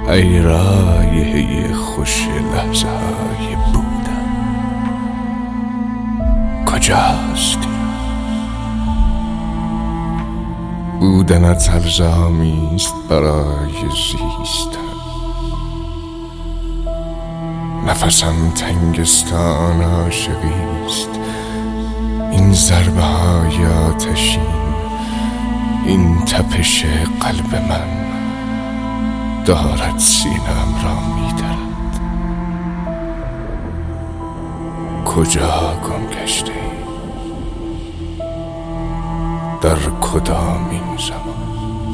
ای رایحه خوش لحظه های بودن، کجاستی؟ بودنت الزامیست برای زیستن. نفسم تنگستان عاشقیست، این ضربه های آتشین، این تپش قلب من دارد سینه‌ام را می‌درد. کجا گم گشته ای؟ در کدامین زمان؟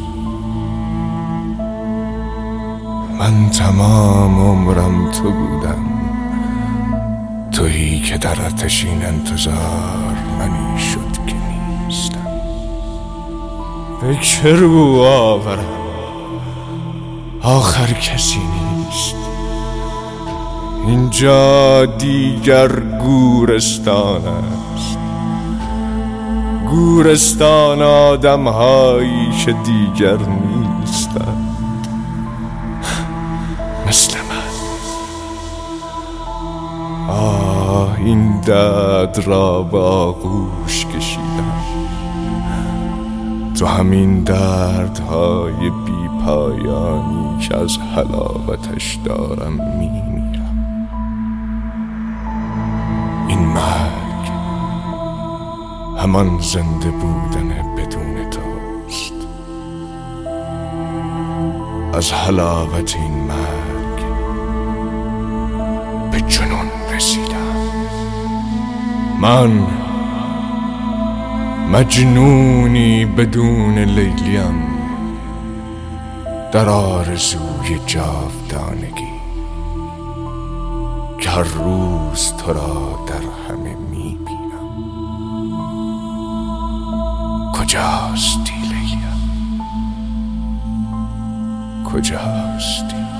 من تمام عمرم تو بودم، تویی که در آتشین انتظار منی شد که نیستم. فکر رو آورم آخر کسی نیست، اینجا دیگر گورستان است، گورستان آدم هایی که دیگر نیستند مثل من. این درد را به آغوش کشیدم، تو همین دردهای بی پایانی که از حلاوتش دارم میمیرم. این مرگ همان زنده بودن بدون توست. از حلاوت این مرگ به جنون رسیدم. من مجنونی بدون لیلیم در آرزوی جاودانگی که هر روز تو را در همه میبینم. کجاستی لیلیم؟ کجاستی؟